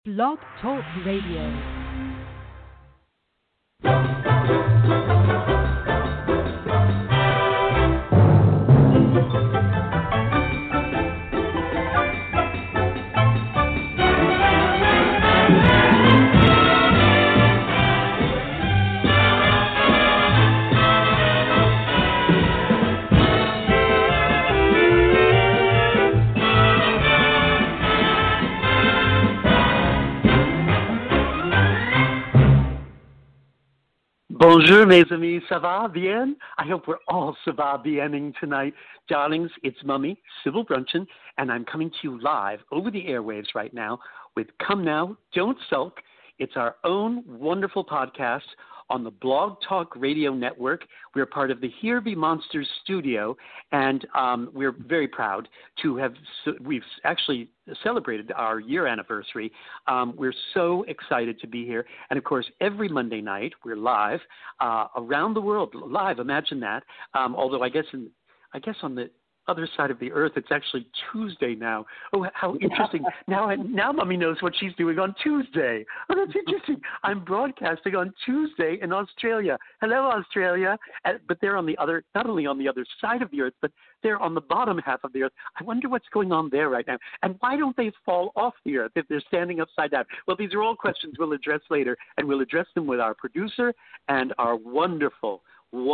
Blog Talk Radio. Bonjour, mes amis, ça va bien? I hope we're all ça va biening tonight. Darlings, it's Mummy, Sybil Bruncheon, and I'm coming to you live over the airwaves right now with Come Now, Don't Sulk. It's our own wonderful podcast on the Blog Talk Radio Network. We're part of the Here Be Monsters studio, and we're very proud to have, we've actually celebrated our year anniversary. We're so excited to be here. And of course, every Monday night, we're live around the world, live, imagine that. Although I guess on the other side of the earth, it's actually Tuesday now. Oh, how interesting. Now Mummy knows what she's doing on Tuesday. Oh, that's interesting. I'm broadcasting on Tuesday in Australia. Hello, Australia. But they're on the other, not only on the other side of the earth, but they're on the bottom half of the earth. I wonder what's going on there right now. And why don't they fall off the earth if they're standing upside down? Well, these are all questions we'll address later, and we'll address them with our producer and our wonderful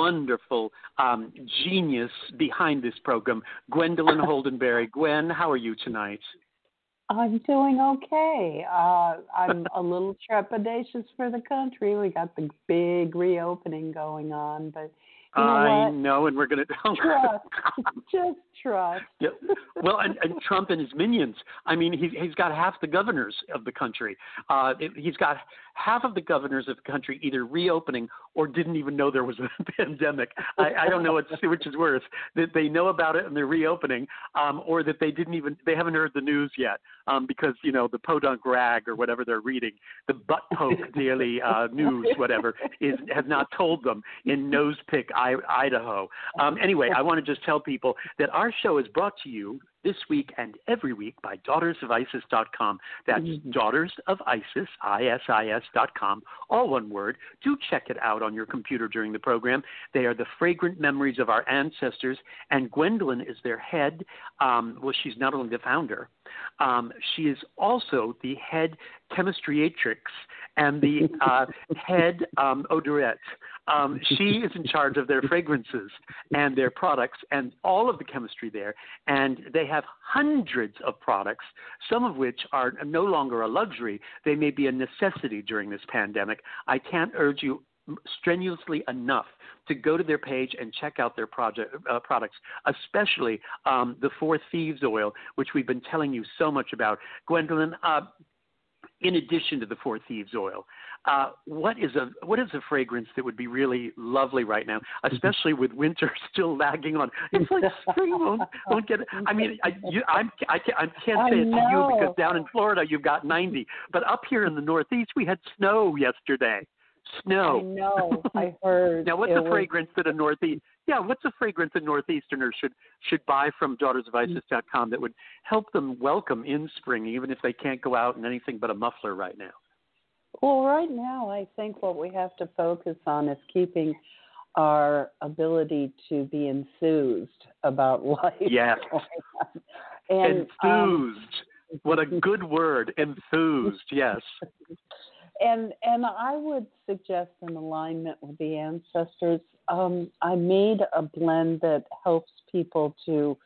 genius behind this program, Gwendolyn Holdenberry. Gwen, how are you tonight? I'm doing okay. I'm a little trepidatious for the country. We got the big reopening going on, but you know I what? know, and we're going to trust. Just trust. Yeah. Well, and Trump and his minions. I mean, he's got half the governors of the country. He's got half of the governors of the country either reopening or didn't even know there was a pandemic. I don't know which is worse, that they know about it and they're reopening, or that they haven't heard the news yet, because, you know, the podunk rag or whatever they're reading, the butt poke daily news, whatever, has not told them in Nose Pick, Idaho. Anyway, I want to just tell people that our show is brought to you this week and every week by DaughtersOfIsis.com. That's Daughters of ISIS, ISIS.com, all one word. Do check it out on your computer during the program. They are the fragrant memories of our ancestors, and Gwendolyn is their head. Well, she's not only the founder, she is also the head chemistriatrix and the head odorette. She is in charge of their fragrances and their products and all of the chemistry there. And they have hundreds of products, some of which are no longer a luxury. They may be a necessity during this pandemic. I can't urge you strenuously enough to go to their page and check out their products, especially the Four Thieves oil, which we've been telling you so much about. Gwendolyn, in addition to the Four Thieves oil, what is a fragrance that would be really lovely right now, especially with winter still lagging on? It's like spring won't get it. I mean, I can't say it to you because down in Florida you've got 90, but up here in the Northeast we had snow yesterday. Snow. I know. I heard. Now, what's a fragrance that a Northeasterner should buy from DaughtersOfIsis.com that would help them welcome in spring, even if they can't go out in anything but a muffler right now? Well, right now, I think what we have to focus on is keeping our ability to be enthused about life. Yes. And, enthused. What a good word. Enthused. Yes. And I would suggest in alignment with the ancestors, I made a blend that helps people to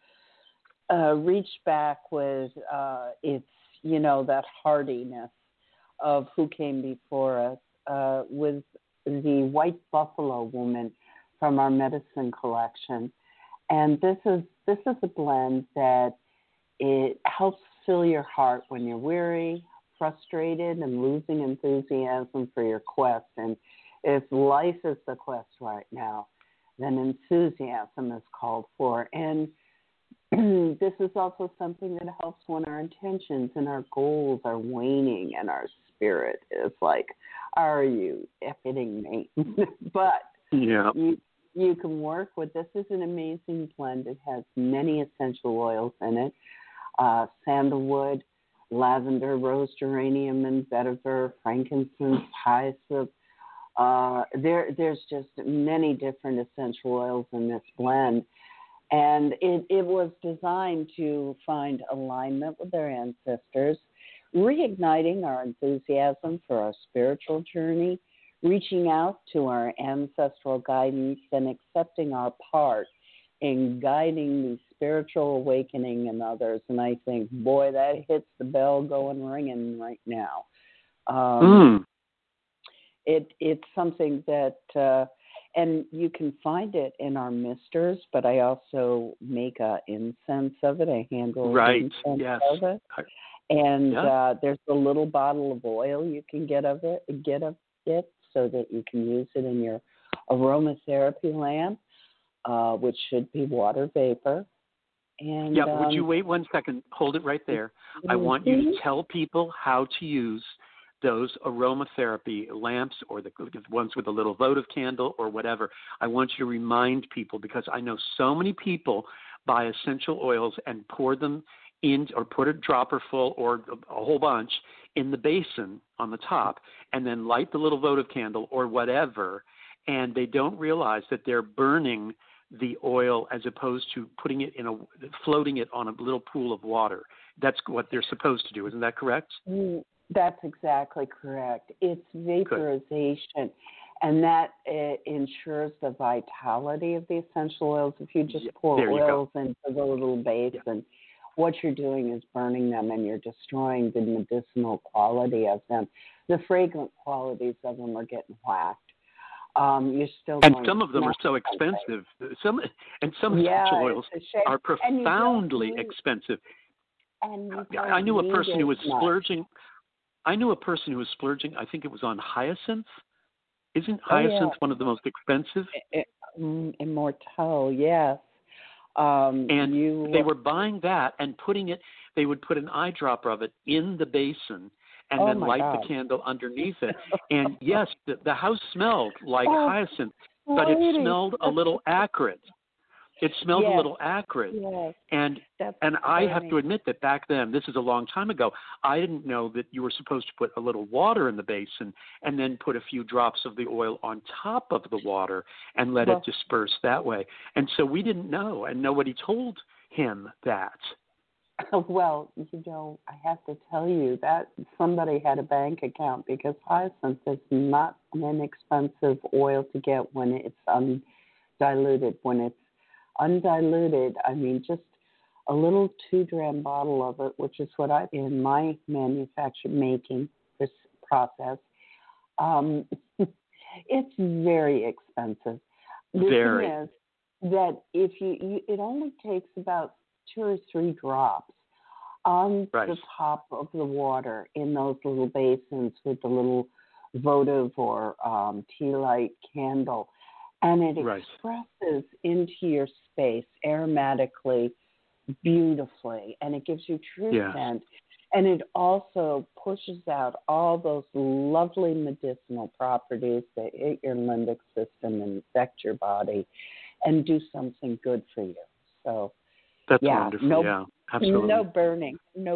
reach back with its, that hardiness of who came before us, with the White Buffalo Woman from our medicine collection. And this is a blend that it helps fill your heart when you're weary, frustrated, and losing enthusiasm for your quest. And if life is the quest right now, then enthusiasm is called for. And this is also something that helps when our intentions and our goals are waning and our spirit is like, are you hitting me? But yeah. You can work with, this is an amazing blend. It has many essential oils in it, sandalwood, lavender, rose geranium, and vetiver, frankincense, hyssop. There's just many different essential oils in this blend. And it was designed to find alignment with our ancestors, reigniting our enthusiasm for our spiritual journey, reaching out to our ancestral guidance, and accepting our part in guiding the spiritual awakening in others. And I think, boy, that hits the bell going ringing right now. It's something that, and you can find it in our misters, but I also make a incense of it, a handle incense of it. And there's a little bottle of oil you can get of it, so that you can use it in your aromatherapy lamp, which should be water vapor. And would you wait 1 second? Hold it right there. I want you to tell people how to use those aromatherapy lamps, or the ones with a little votive candle or whatever. I want you to remind people, because I know so many people buy essential oils and pour them in, or put a dropper full or a whole bunch in the basin on the top, and then light the little votive candle or whatever, and they don't realize that they're burning the oil as opposed to putting it floating it on a little pool of water. That's what they're supposed to do. Isn't that correct? That's exactly correct. It's vaporization. Good. And that ensures the vitality of the essential oils. If you just pour oils into the little basin, what you're doing is burning them, and you're destroying the medicinal quality of them. The fragrant qualities of them are getting whacked. You're still and some of them are so expensive. Some essential oils are profoundly expensive. And I knew a person who was splurging. I think it was on hyacinth. Isn't hyacinth one of the most expensive? Immortelle, yes. And they were buying that and putting it. They would put an eyedropper of it in the basin and then light the candle underneath it. And yes, the house smelled like hyacinth, but it smelled a little acrid. It smelled a little acrid. Yes. And I have to admit that back then, this is a long time ago, I didn't know that you were supposed to put a little water in the basin and then put a few drops of the oil on top of the water and let it disperse that way. And so we didn't know, and nobody told him that. Well, I have to tell you that somebody had a bank account, because hyacinth is not an inexpensive oil to get when it's undiluted. When it's undiluted, I mean, just a little 2-gram bottle of it, which is what I in my making this process. It's very expensive. The thing is that if it only takes about 2 or 3 drops on the top of the water in those little basins with the little votive or tea light candle, and it expresses into your space aromatically, beautifully, and it gives you true scent. And it also pushes out all those lovely medicinal properties that hit your limbic system and affect your body and do something good for you. So that's wonderful. Absolutely. No burning.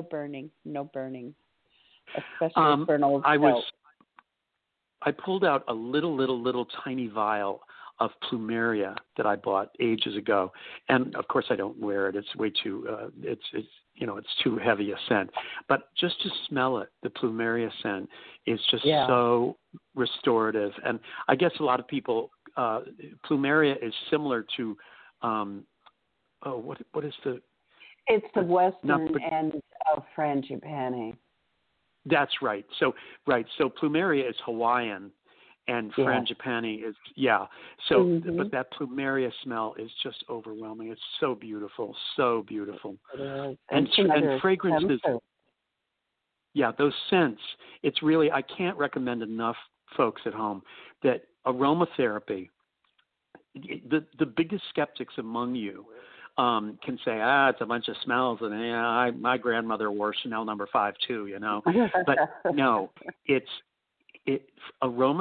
Especially for an old I pulled out a little tiny vial of plumeria that I bought ages ago, and of course I don't wear it. It's way too it's too heavy a scent. But just to smell it, the plumeria scent is just so restorative. And I guess a lot of people, plumeria is similar to what is the? It's the western end of frangipani. That's right. So plumeria is Hawaiian, and frangipani is So, but that plumeria smell is just overwhelming. It's so beautiful, so beautiful. And fragrances. Yeah, those scents. It's really, I can't recommend enough, folks at home, that aromatherapy. The biggest skeptics among you can say, it's a bunch of smells, and my grandmother wore Chanel No. 5 too, But no,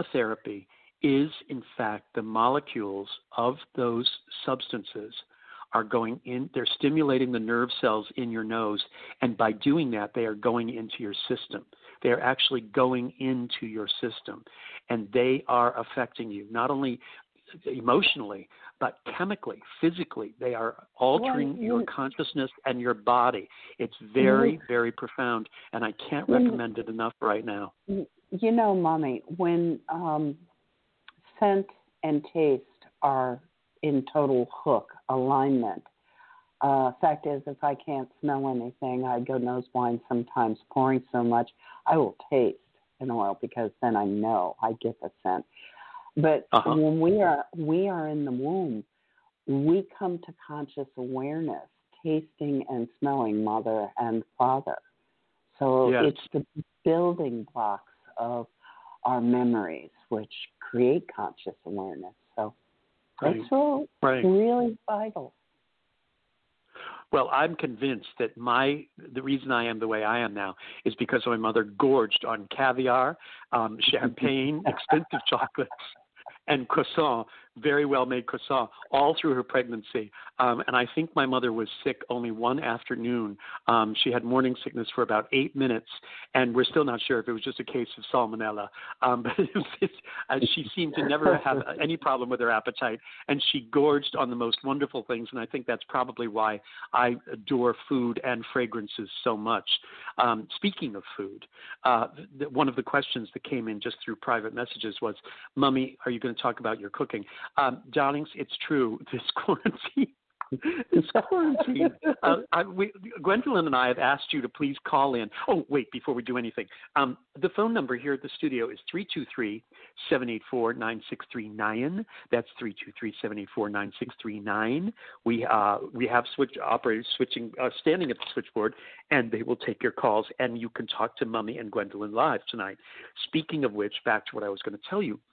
aromatherapy is in fact the molecules of those substances are going in, they're stimulating the nerve cells in your nose, and by doing that, they are going into your system. They are actually going into your system, and they are affecting you, not only emotionally, but chemically, physically. They are altering your consciousness and your body. It's very, very profound, and I can't recommend it enough right now. You know, Mommy, when scent and taste are in total hook alignment, fact is, if I can't smell anything, I go nose blind sometimes, pouring so much, I will taste an oil because then I know I get the scent. But when we are in the womb, we come to conscious awareness, tasting and smelling mother and father. So it's the building blocks of our memories which create conscious awareness. So that's really vital. Well, I'm convinced that the reason I am the way I am now is because my mother gorged on caviar, champagne, expensive chocolates, and croissant, very well-made croissant, all through her pregnancy. And I think my mother was sick only one afternoon. She had morning sickness for about 8 minutes, and we're still not sure if it was just a case of salmonella. But she seemed to never have any problem with her appetite, and she gorged on the most wonderful things, and I think that's probably why I adore food and fragrances so much. Speaking of food, one of the questions that came in just through private messages was, Mummy, are you going to talk about your cooking? Darlings, it's true. This quarantine, Gwendolyn and I have asked you to please call in. Oh, wait, before we do anything. The phone number here at the studio is 323-784-9639. That's 323-784-9639. We have operators standing at the switchboard, and they will take your calls, and you can talk to Mummy and Gwendolyn live tonight. Speaking of which, back to what I was going to tell you.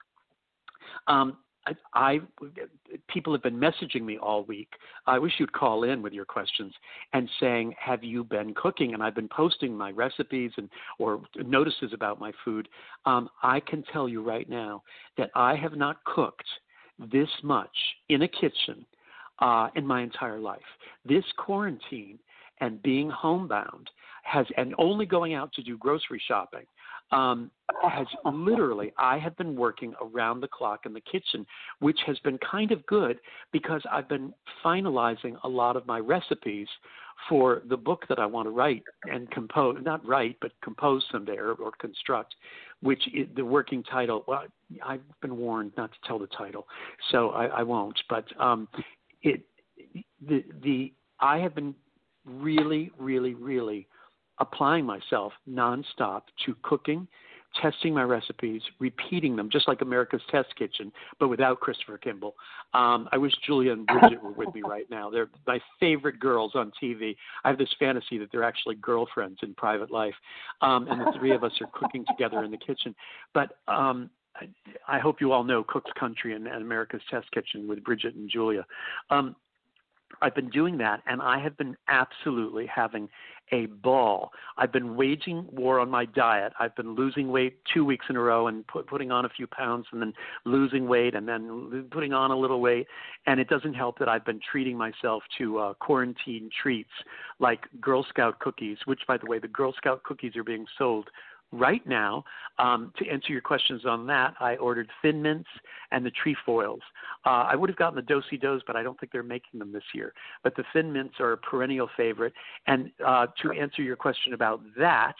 People have been messaging me all week. I wish you'd call in with your questions and saying, have you been cooking? And I've been posting my recipes or notices about my food. I can tell you right now that I have not cooked this much in a kitchen in my entire life. This quarantine and being homebound and only going out to do grocery shopping has literally, I have been working around the clock in the kitchen, which has been kind of good because I've been finalizing a lot of my recipes for the book that I want to write and compose, not write, but compose someday or construct, which is the working title. Well, I've been warned not to tell the title, so I won't. But I have been really, really, really applying myself nonstop to cooking, testing my recipes, repeating them, just like America's Test Kitchen, but without Christopher Kimball. I wish Julia and Bridget were with me right now. They're my favorite girls on TV. I have this fantasy that they're actually girlfriends in private life, and the three of us are cooking together in the kitchen. But I hope you all know Cook's Country and America's Test Kitchen with Bridget and Julia. I've been doing that, and I have been absolutely having a ball. I've been waging war on my diet. I've been losing weight 2 weeks in a row and putting on a few pounds and then losing weight and then putting on a little weight. And it doesn't help that I've been treating myself to quarantine treats like Girl Scout cookies, which, by the way, the Girl Scout cookies are being sold right now. To answer your questions on that, I ordered Thin Mints and the trefoils. I would have gotten the Do-si-dos, but I don't think they're making them this year. But the Thin Mints are a perennial favorite. And to answer your question about that,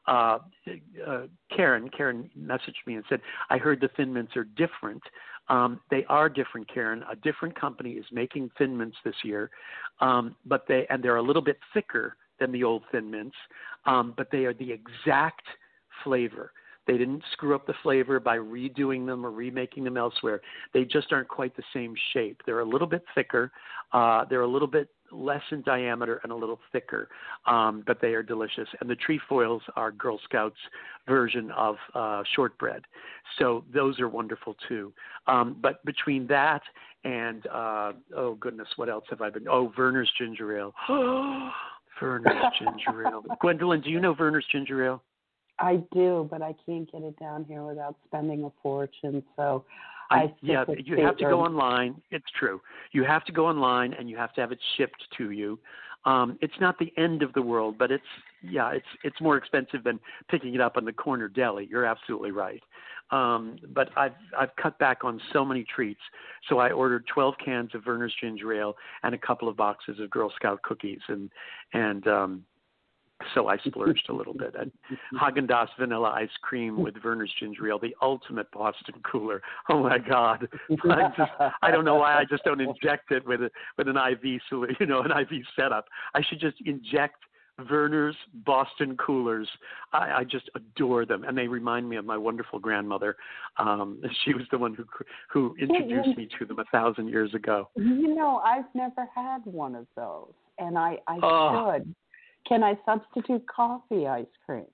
Karen messaged me and said, I heard the Thin Mints are different. They are different, Karen. A different company is making Thin Mints this year, but they're a little bit thicker than the old Thin Mints, but they are the exact flavor. They didn't screw up the flavor by redoing them or remaking them elsewhere. They just aren't quite the same shape. They're a little bit thicker. They're a little bit less in diameter and a little thicker, but they are delicious. And the trefoils are Girl Scouts' version of shortbread. So those are wonderful too. But between that and, oh goodness, what else have I been? Oh, Werner's Ginger Ale. Werner's Ginger Ale. Gwendolyn, do you know Werner's Ginger Ale? I do, but I can't get it down here without spending a fortune. So Yeah, you have to go online. It's true. You have to go online, and you have to have it shipped to you. It's not the end of the world, but it's more expensive than picking it up on the corner deli. You're absolutely right. But I've cut back on so many treats. So I ordered 12 cans of Verner's Ginger Ale and a couple of boxes of Girl Scout cookies, and so I splurged a little bit. And Haagen-Dazs vanilla ice cream with Verner's Ginger Ale, the ultimate Boston cooler. Oh my God! I don't know why I just don't inject it with an IV, an IV setup. I should just inject Verner's Boston coolers. I just adore them, and they remind me of my wonderful grandmother. She was the one who introduced me to them 1,000 years ago. I've never had one of those, and I should. Can I substitute coffee ice cream?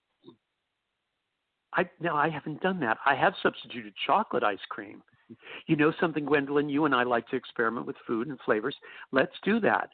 No, I haven't done that. I have substituted chocolate ice cream. You know something, Gwendolyn? You and I like to experiment with food and flavors. Let's do that.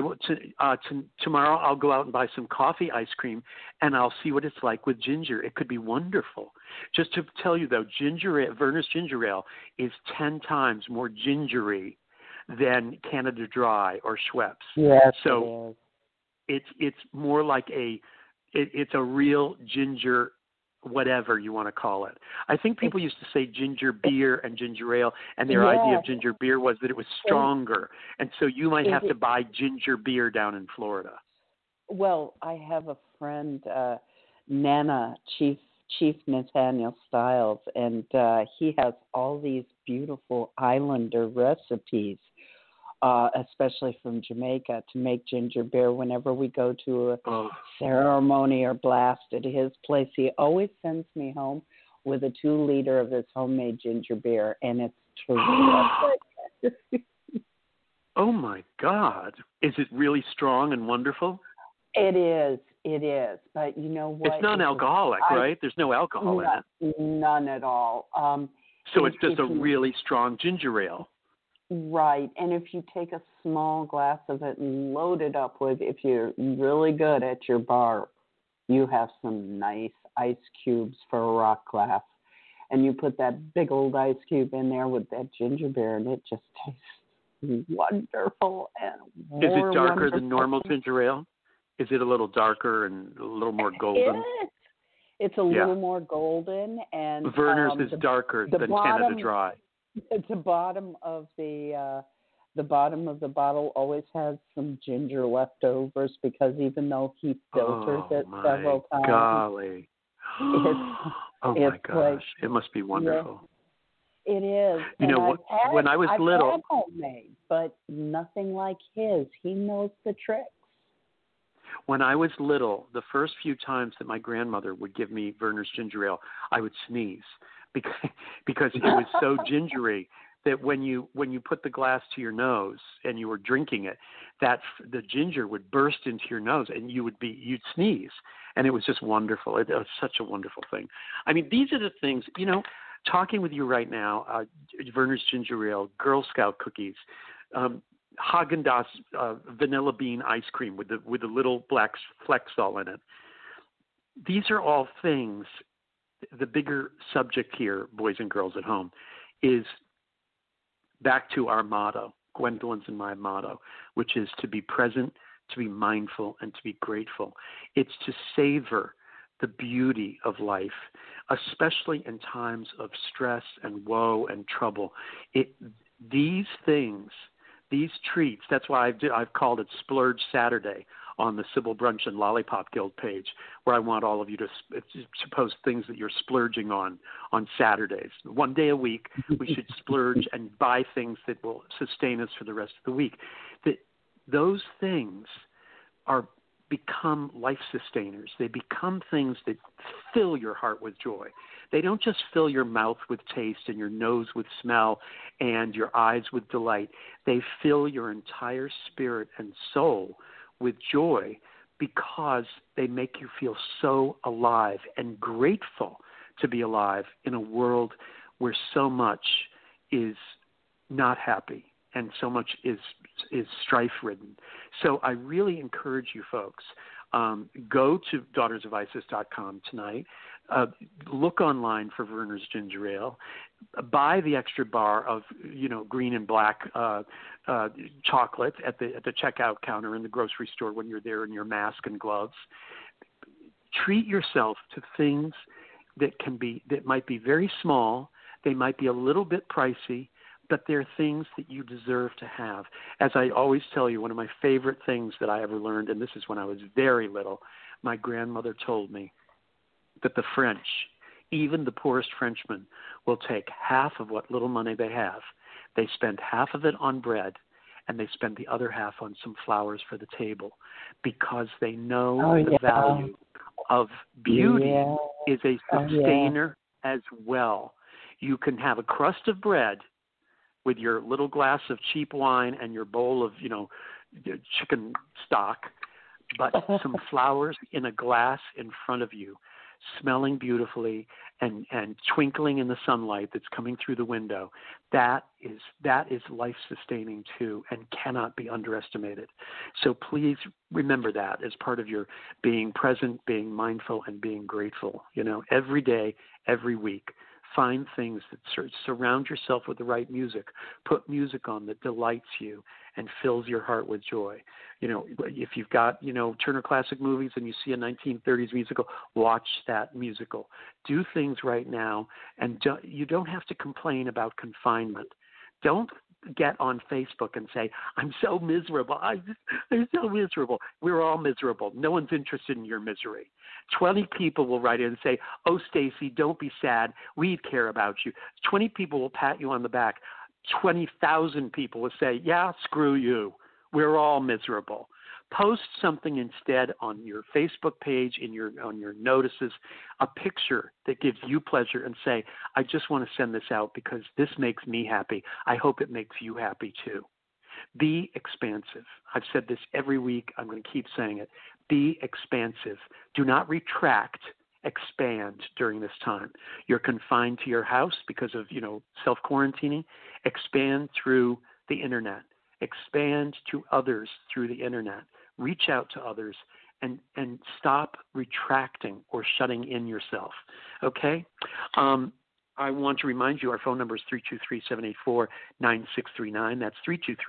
Tomorrow I'll go out and buy some coffee ice cream, and I'll see what it's like with ginger. It could be wonderful. Just to tell you, though, Verner's Ginger Ale is 10 times more gingery than Canada Dry or Schweppes. Yes, so it's more like it's a real ginger, whatever you want to call it. I think people used to say ginger beer and ginger ale, and their idea of ginger beer was that it was stronger. And so you might have to buy ginger beer down in Florida. Well, I have a friend, Nana, Chief Nathaniel Stiles, and he has all these beautiful islander recipes, especially from Jamaica, to make ginger beer whenever we go to a ceremony or blast at his place. He always sends me home with a 2-liter of his homemade ginger beer, and it's terrific. Oh, my God. Is it really strong and wonderful? It is. But you know what? It's non-alcoholic, right? There's no alcohol in it. None at all. So it's just a really strong ginger ale. Right, and if you take a small glass of it and load it up with, if you're really good at your bar, you have some nice ice cubes for a rock glass, and you put that big old ice cube in there with that ginger beer, and it just tastes wonderful. And is it darker than normal ginger ale? Is it a little darker and a little more golden? It's a little more golden, and Verner's is darker than Canada Dry. The bottom of the bottom of the bottle always has some ginger leftovers because even though he filters it several times, golly. My gosh, it must be wonderful. Yeah, it is. You know, when I was little, I've had homemade, but nothing like his. He knows the tricks. When I was little, the first few times that my grandmother would give me Verner's Ginger Ale, I would sneeze. Because it was so gingery that when you put the glass to your nose and you were drinking it, that the ginger would burst into your nose and you'd sneeze, and it was just wonderful. It was such a wonderful thing. I mean, these are the things, talking with you right now, Verner's Ginger Ale, Girl Scout cookies, Haagen-Dazs vanilla bean ice cream with the little black flecks all in it. These are all things. The bigger subject here, boys and girls at home, is back to our motto, Gwendolyn's and my motto, which is to be present, to be mindful, and to be grateful. It's to savor the beauty of life, especially in times of stress and woe and trouble. These things, these treats, that's why I've called it Splurge Saturday on the Sybil Brunch and Lollipop Guild page, where I want all of you to post things that you're splurging on Saturdays. One day a week, we should splurge and buy things that will sustain us for the rest of the week. Those things become life sustainers. They become things that fill your heart with joy. They don't just fill your mouth with taste and your nose with smell and your eyes with delight. They fill your entire spirit and soul with joy because they make you feel so alive and grateful to be alive in a world where so much is not happy and so much is strife-ridden. So I really encourage you folks, go to daughtersofIsis.com tonight. look online for Vernors Ginger Ale. Buy the extra bar of green and black chocolate at the checkout counter in the grocery store when you're there in your mask and gloves. Treat yourself to things that might be very small. They might be a little bit pricey, but they're things that you deserve to have. As I always tell you, one of my favorite things that I ever learned, and this is when I was very little, my grandmother told me that the French, even the poorest Frenchmen, will take half of what little money they have. They spend half of it on bread, and they spend the other half on some flowers for the table, because they know the value of beauty is a sustainer as well. You can have a crust of bread with your little glass of cheap wine and your bowl of, chicken stock, but some flowers in a glass in front of you, smelling beautifully and twinkling in the sunlight that's coming through the window. That is life-sustaining too, and cannot be underestimated. So please remember that as part of your being present, being mindful, and being grateful. Every day, every week. Find things that surround yourself with the right music. Put music on that delights you and fills your heart with joy. If you've got, Turner Classic Movies and you see a 1930s musical, watch that musical. Do things right now, and you don't have to complain about confinement. Don't get on Facebook and say, I'm so miserable. I'm so miserable. We're all miserable. No one's interested in your misery. 20 people will write in and say, oh, Stacy, don't be sad. We care about you. 20 people will pat you on the back. 20,000 people will say, yeah, screw you. We're all miserable. Post something instead on your Facebook page, on your notices, a picture that gives you pleasure, and say, I just want to send this out because this makes me happy. I hope it makes you happy too. Be expansive. I've said this every week. I'm going to keep saying it. Be expansive. Do not retract. Expand during this time. You're confined to your house because of, self-quarantining. Expand through the internet. Expand to others through the internet. Reach out to others and stop retracting or shutting in yourself. Okay? I want to remind you, our phone number is 323-784-9639. That's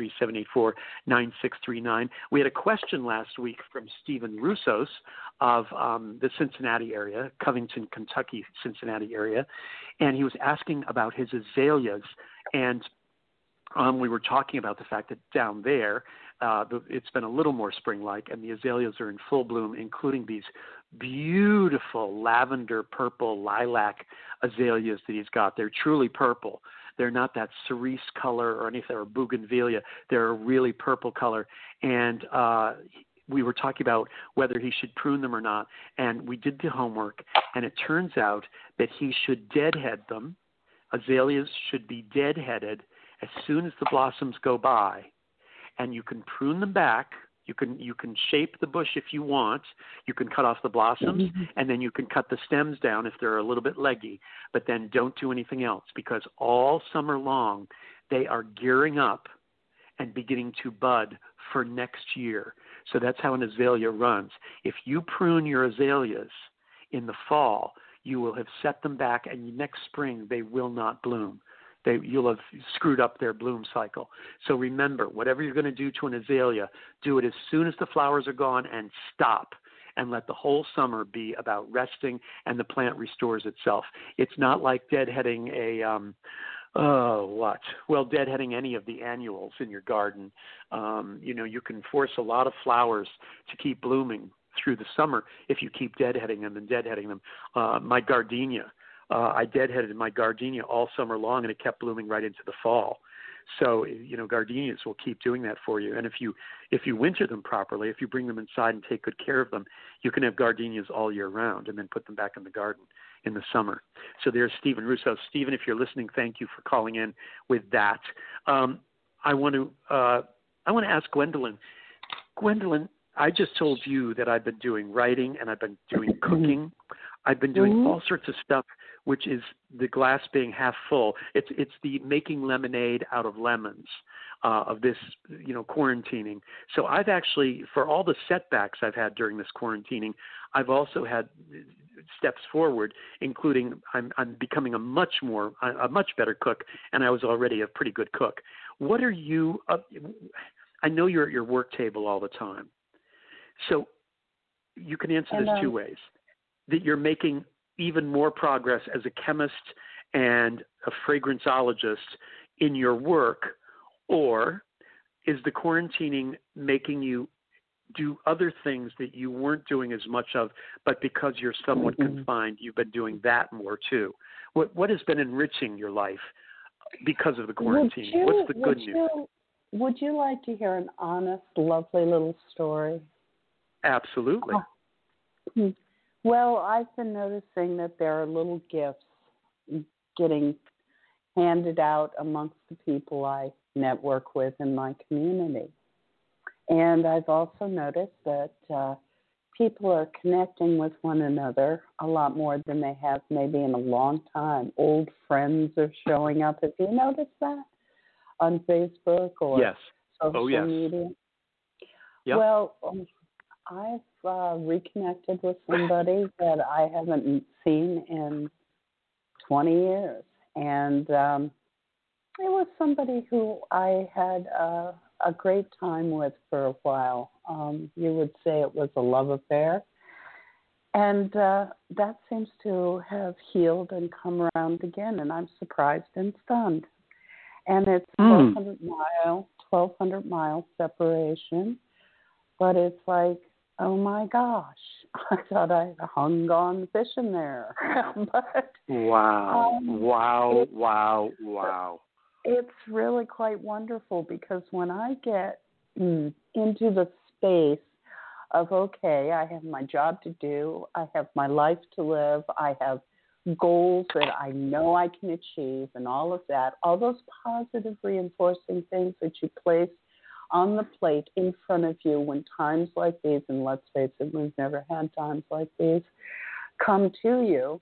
323-784-9639. We had a question last week from Stephen Roussos of the Cincinnati area, Covington, Kentucky, Cincinnati area, and he was asking about his azaleas. And we were talking about the fact that down there, it's been a little more spring-like, and the azaleas are in full bloom, including these beautiful lavender, purple, lilac azaleas that he's got. They're truly purple. They're not that cerise color or anything, or bougainvillea. They're a really purple color. And we were talking about whether he should prune them or not, and we did the homework, and it turns out that he should deadhead them. Azaleas should be deadheaded as soon as the blossoms go by, and you can prune them back. You can shape the bush if you want. You can cut off the blossoms, and then you can cut the stems down if they're a little bit leggy. But then don't do anything else, because all summer long they are gearing up and beginning to bud for next year. So that's how an azalea runs. If you prune your azaleas in the fall, you will have set them back, and next spring they will not bloom. You'll have screwed up their bloom cycle. So remember, whatever you're going to do to an azalea, do it as soon as the flowers are gone, and stop, and let the whole summer be about resting, and the plant restores itself. It's not like deadheading deadheading any of the annuals in your garden. You can force a lot of flowers to keep blooming through the summer if you keep deadheading them and deadheading them. My gardenia. I deadheaded my gardenia all summer long, and it kept blooming right into the fall. So, gardenias will keep doing that for you. And if you winter them properly, if you bring them inside and take good care of them, you can have gardenias all year round and then put them back in the garden in the summer. So there's Stephen Russo. Stephen, if you're listening, thank you for calling in with that. I want to ask Gwendolyn. Gwendolyn, I just told you that I've been doing writing and I've been doing cooking. I've been doing all sorts of stuff, which is the glass being half full. It's the making lemonade out of lemons. of this, quarantining. So I've actually, for all the setbacks I've had during this quarantining, I've also had steps forward, including I'm becoming a much better cook, and I was already a pretty good cook. What are you? I know you're at your work table all the time, so you can answer this two ways: that you're making even more progress as a chemist and a fragranceologist in your work, or is the quarantining making you do other things that you weren't doing as much of, but because you're somewhat confined, you've been doing that more too? What has been enriching your life because of the quarantine? What's the good news? Would you like to hear an honest, lovely little story? Absolutely. Well, I've been noticing that there are little gifts getting handed out amongst the people I network with in my community. And I've also noticed that people are connecting with one another a lot more than they have maybe in a long time. Old friends are showing up. Have you noticed that on Facebook or social media? Yep. Well, I've reconnected with somebody that I haven't seen in 20 years. And it was somebody who I had a great time with for a while. You would say it was a love affair. And that seems to have healed and come around again, and I'm surprised and stunned. And it's 1,200 mile separation. But it's like, oh my gosh, I thought I hung on fishing there. But wow. It's really quite wonderful because when I get into the space of, okay, I have my job to do, I have my life to live, I have goals that I know I can achieve and all of that, all those positive reinforcing things that you place on the plate in front of you when times like these, and let's face it, we've never had times like these, come to you,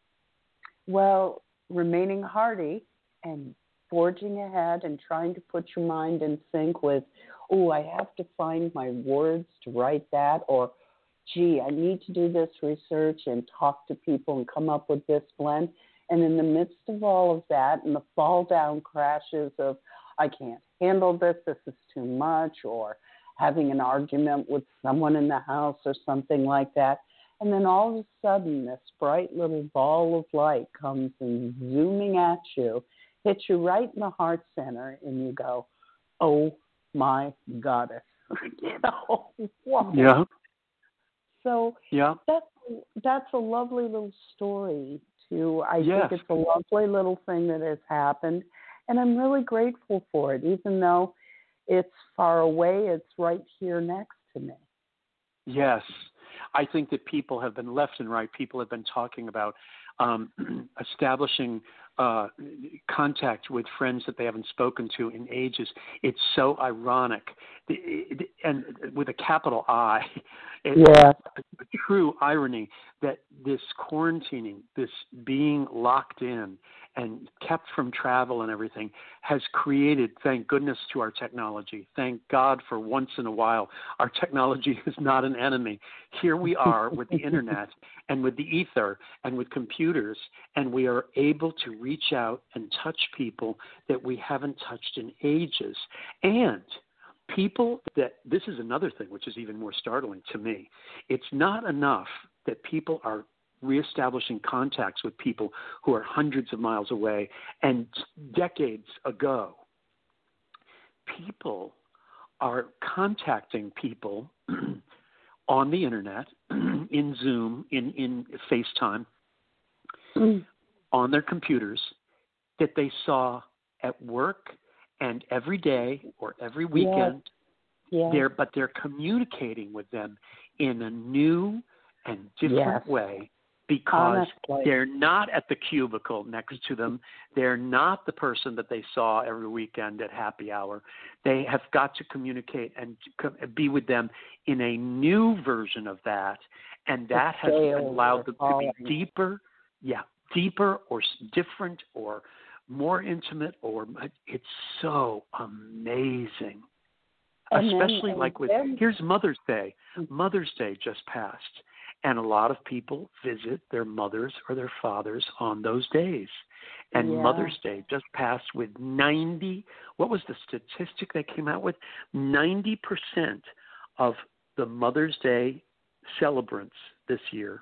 well, remaining hardy and forging ahead and trying to put your mind in sync with, oh, I have to find my words to write that, or, gee, I need to do this research and talk to people and come up with this blend. And in the midst of all of that and the fall down crashes of, I can't handle this is too much, or having an argument with someone in the house or something like that. And then all of a sudden, this bright little ball of light comes and zooming at you, hits you right in the heart center, and you go, oh, my goddess. Wow. Yeah. So that's a lovely little story, too. I think it's a lovely little thing that has happened, and I'm really grateful for it. Even though it's far away, it's right here next to me. Yes. I think that people have been left and right. People have been talking about establishing contact with friends that they haven't spoken to in ages. It's so ironic, and with a capital I. It's a true irony that this quarantining, this being locked in and kept from travel and everything, has created, thank goodness to our technology. Thank God for once in a while, our technology is not an enemy. Here we are with the internet and with the ether and with computers, and we are able to reach out and touch people that we haven't touched in ages. And people that, this is another thing which is even more startling to me. It's not enough that people are reestablishing contacts with people who are hundreds of miles away. And decades ago, people are contacting people on the internet, in Zoom, in FaceTime, on their computers that they saw at work and every day or every weekend. But they're communicating with them in a new and different way, because they're not at the cubicle next to them. They're not the person that they saw every weekend at happy hour. They have got to communicate and be with them in a new version of that, and that has allowed them to be deeper or different or more intimate, or it's so amazing. And Especially then, like with, here's Mother's Day. Mother's Day just passed. And a lot of people visit their mothers or their fathers on those days. And Mother's Day just passed with 90, what was the statistic they came out with? 90% of the Mother's Day celebrants this year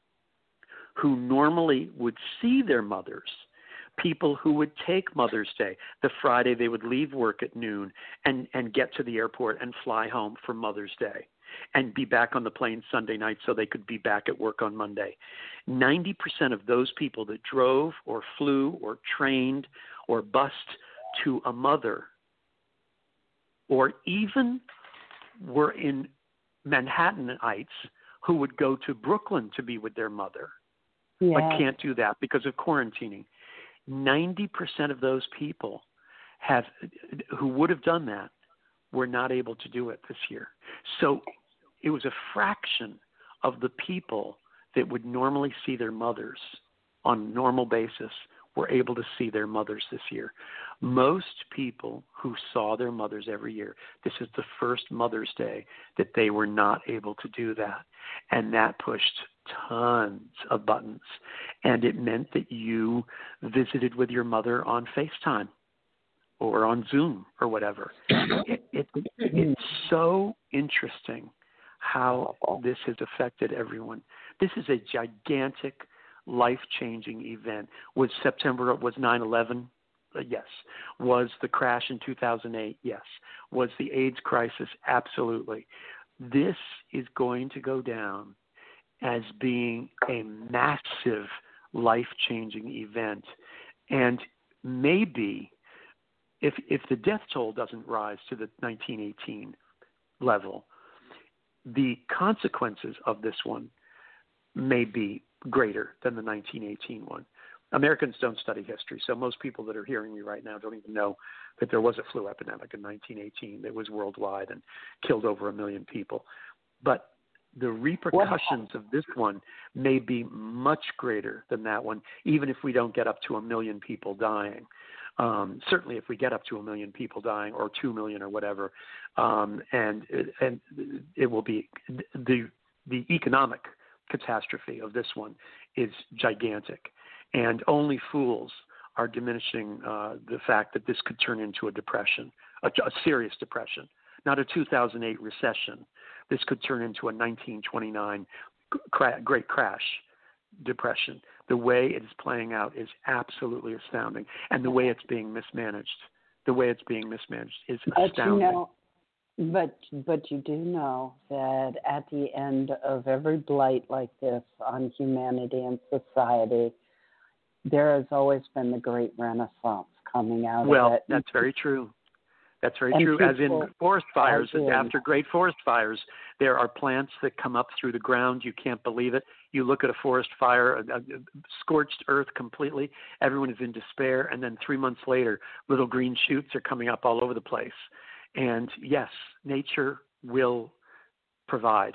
who normally would see their mothers, people who would take Mother's Day, the Friday they would leave work at noon and get to the airport and fly home for Mother's Day and be back on the plane Sunday night so they could be back at work on Monday. 90% of those people that drove or flew or trained or bused to a mother, or even were in Manhattanites who would go to Brooklyn to be with their mother, but can't do that because of quarantining. 90% of those people who would have done that were not able to do it this year. So it was a fraction of the people that would normally see their mothers on a normal basis were able to see their mothers this year. Most people who saw their mothers every year, this is the first Mother's Day that they were not able to do that. And that pushed tons of buttons. And it meant that you visited with your mother on FaceTime or on Zoom or whatever. It's so interesting how this has affected everyone. This is a gigantic, life-changing event. Was 9/11? Yes. Was the crash in 2008? Yes. Was the AIDS crisis? Absolutely. This is going to go down as being a massive, life-changing event. And maybe if the death toll doesn't rise to the 1918 level, the consequences of this one may be greater than the 1918 one. Americans don't study history, so most people that are hearing me right now don't even know that there was a flu epidemic in 1918 that was worldwide and killed over 1 million people. But the repercussions of this one may be much greater than that one, even if we don't get up to 1 million people dying. Certainly if we get up to 1 million people dying or 2 million or whatever, and it will be the economic catastrophe of this one is gigantic. And only fools are diminishing the fact that this could turn into a depression, a serious depression, not a 2008 recession. This could turn into a 1929 great crash depression. The way it is playing out is absolutely astounding. And the way it's being mismanaged, is astounding. But you do know that at the end of every blight like this on humanity and society, there has always been the great renaissance coming out of it. Well, that's very true. That's very true. As in forest fires, after great forest fires, there are plants that come up through the ground. You can't believe it. You look at a forest fire, scorched earth completely. Everyone is in despair. And then 3 months later, little green shoots are coming up all over the place. And yes, nature will provide.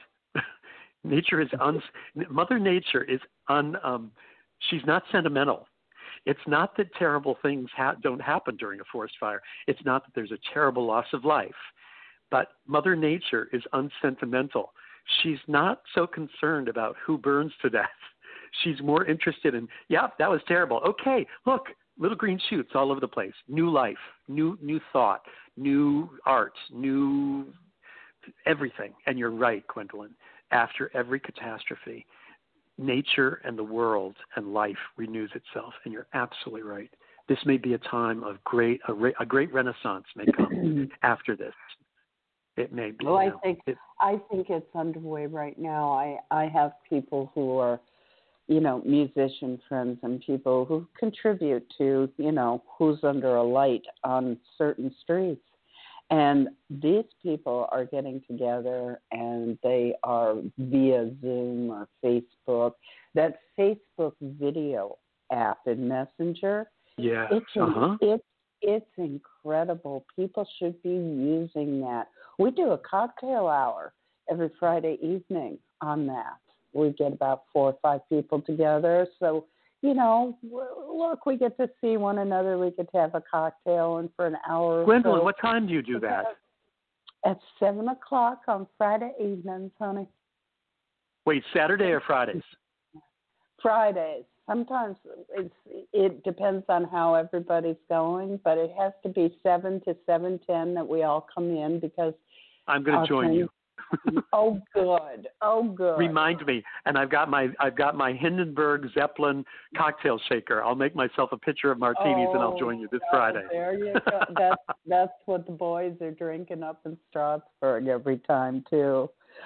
Mother Nature is she's not sentimental. It's not that terrible things don't happen during a forest fire. It's not that there's a terrible loss of life. But Mother Nature is unsentimental. She's not so concerned about who burns to death. She's more interested in, that was terrible. Okay, look, little green shoots all over the place. New life, new thought, new art, new everything. And you're right, Gwendolyn. After every catastrophe, nature and the world and life renews itself, and you're absolutely right. This may be a time of a great renaissance may come after this. It may be. Well, I think it's underway right now. I have people who are, musician friends and people who contribute to, who's under a light on certain streets. And these people are getting together and they are via Zoom or Facebook. That Facebook video app in Messenger, it's incredible. People should be using that. We do a cocktail hour every Friday evening on that. We get about 4 or 5 people together. So look, we get to see one another. We get to have a cocktail, and for an hour. Gwendolyn, so, what time do you do that? At 7:00 on Friday evenings, honey. Wait, Saturday or Fridays? Fridays. Sometimes it depends on how everybody's going, but it has to be 7 to 7:10 that we all come in because I'm going to join you. Oh, good. Remind me, and I've got my Hindenburg Zeppelin cocktail shaker. I'll make myself a pitcher of martinis and I'll join you this Friday. There you go. That's what the boys are drinking up in Strasbourg every time too.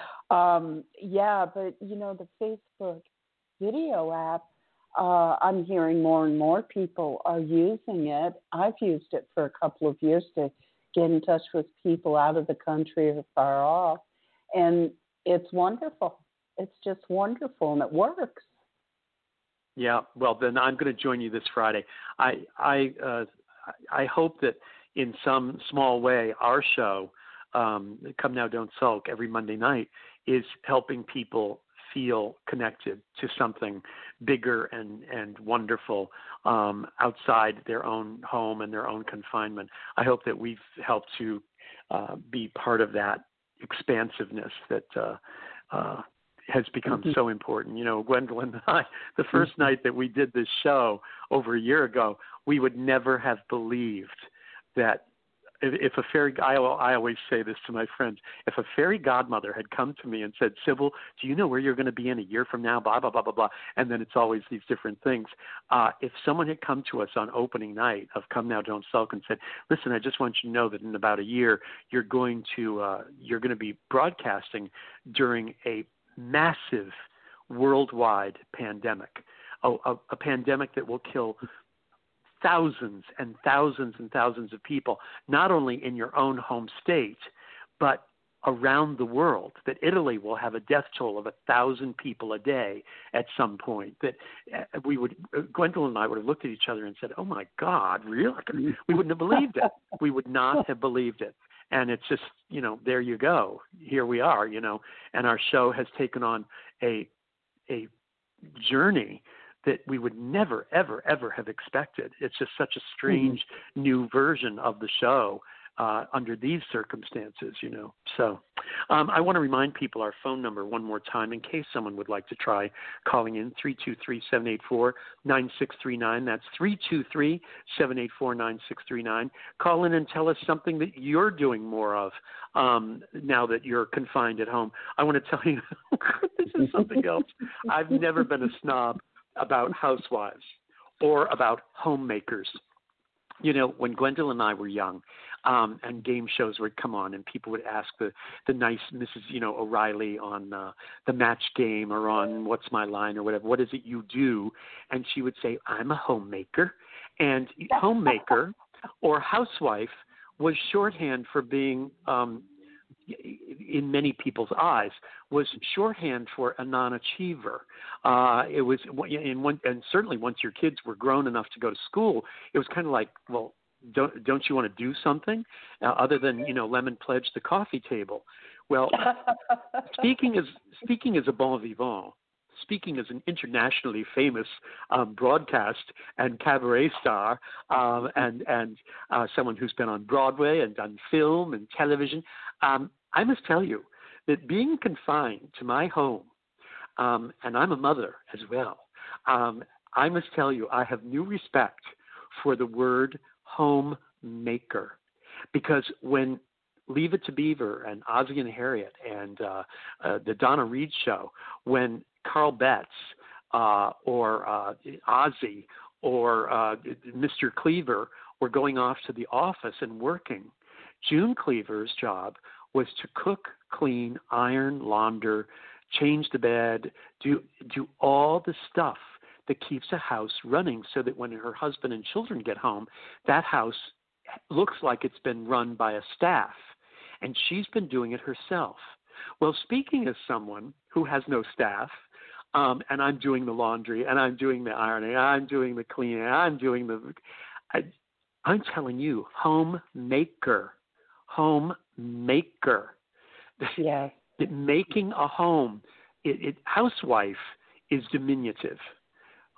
Yeah, but the Facebook video app. I'm hearing more and more people are using it. I've used it for a couple of years to get in touch with people out of the country or far off. And it's wonderful. It's just wonderful, and it works. Yeah, well, then I'm going to join you this Friday. I hope that in some small way our show, Come Now, Don't Sulk, every Monday night is helping people feel connected to something bigger and wonderful outside their own home and their own confinement. I hope that we've helped to be part of that expansiveness that has become so important. Gwendolyn and I, the first night that we did this show over a year ago, we would never have believed that if a fairy, I always say this to my friends, if a fairy godmother had come to me and said, Sybil, do you know where you're going to be in a year from now, blah, blah, blah, blah, blah, and then it's always these different things. If someone had come to us on opening night of Come Now, Don't Sulk and said, listen, I just want you to know that in about a year, you're going to be broadcasting during a massive worldwide pandemic, a pandemic that will kill thousands and thousands and thousands of people, not only in your own home state, but around the world, that Italy will have a death toll of 1,000 people a day at some point, that Gwendolyn and I would have looked at each other and said, oh my God, really? We wouldn't have believed it. We would not have believed it. And it's just, there you go. Here we are, and our show has taken on a journey that we would never, ever, ever have expected. It's just such a strange new version of the show under these circumstances, So I want to remind people our phone number one more time in case someone would like to try calling in, 323-784-9639. That's 323-784-9639. Call in and tell us something that you're doing more of now that you're confined at home. I want to tell you, this is something else. I've never been a snob about housewives or about homemakers. When Gwendolyn and I were young, and game shows would come on and people would ask the nice Mrs. O'Reilly on the Match Game or on What's My Line or whatever, what is it you do? And she would say, I'm a homemaker. And homemaker or housewife was shorthand for being in many people's eyes, was shorthand for a non-achiever. It was, and certainly once your kids were grown enough to go to school, it was kind of like, well, don't you want to do something other than lemon pledge the coffee table? Well, speaking as a bon vivant, speaking as an internationally famous broadcast and cabaret star, and someone who's been on Broadway and done film and television, I must tell you that being confined to my home, and I'm a mother as well, I must tell you I have new respect for the word homemaker, because when Leave It to Beaver and Ozzie and Harriet and the Donna Reed Show, when Carl Betts or Ozzie or Mr. Cleaver were going off to the office and working, June Cleaver's job was to cook, clean, iron, launder, change the bed, do all the stuff that keeps a house running so that when her husband and children get home, that house looks like it's been run by a staff. And she's been doing it herself. Well, speaking as someone who has no staff, and I'm doing the laundry, and I'm doing the ironing, I'm doing the cleaning, I'm telling you, homemaker. Yes. Making a home, housewife is diminutive.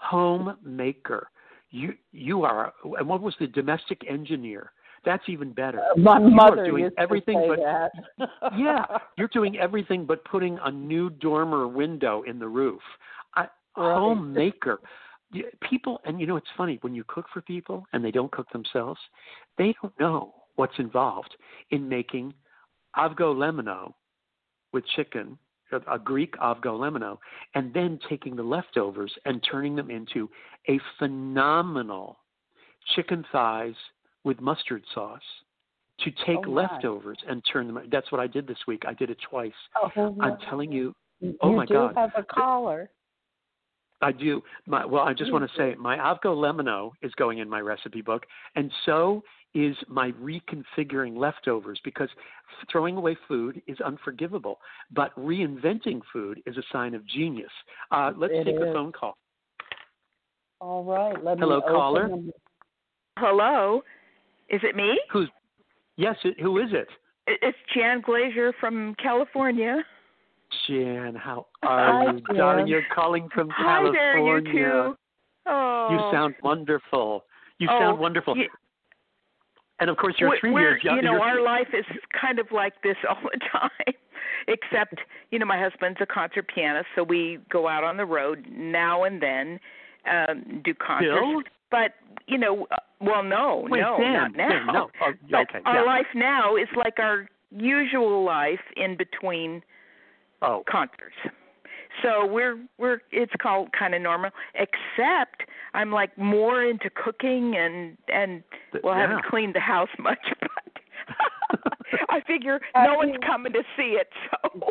Homemaker. You are, and what was the domestic engineer? That's even better. My mother doing used everything to say but that. yeah, you're doing everything but putting a new dormer window in the roof. Right. Homemaker. People, and it's funny, when you cook for people and they don't cook themselves, they don't know what's involved in making avgolemino with chicken, a Greek avgolemino, and then taking the leftovers and turning them into a phenomenal chicken thighs with mustard sauce. To take leftovers and turn them. That's what I did this week. I did it twice. Oh, I'm telling you. Oh my God! You do have a caller. I do. I just want to say my avgolemino is going in my recipe book, and so is my reconfiguring leftovers, because throwing away food is unforgivable, but reinventing food is a sign of genius. Let's take a phone call. All right. Hello, caller. Hello. Is it me? Yes, who is it? It's Jan Glazier from California. Jan, how are you, darling? You're calling from California. Hi there, you two. Oh. You sound wonderful. Sound wonderful. Yeah. And of course, you're 3 years young. Our life is kind of like this all the time, except, my husband's a concert pianist, so we go out on the road now and then, do concerts. Bill? But, no, Sam, not now. Sam, no. Oh, but okay, our life now is like our usual life in between concerts. So it's called kind of normal, except I'm like more into cooking and I haven't cleaned the house much, but I figure no one's coming to see it, so.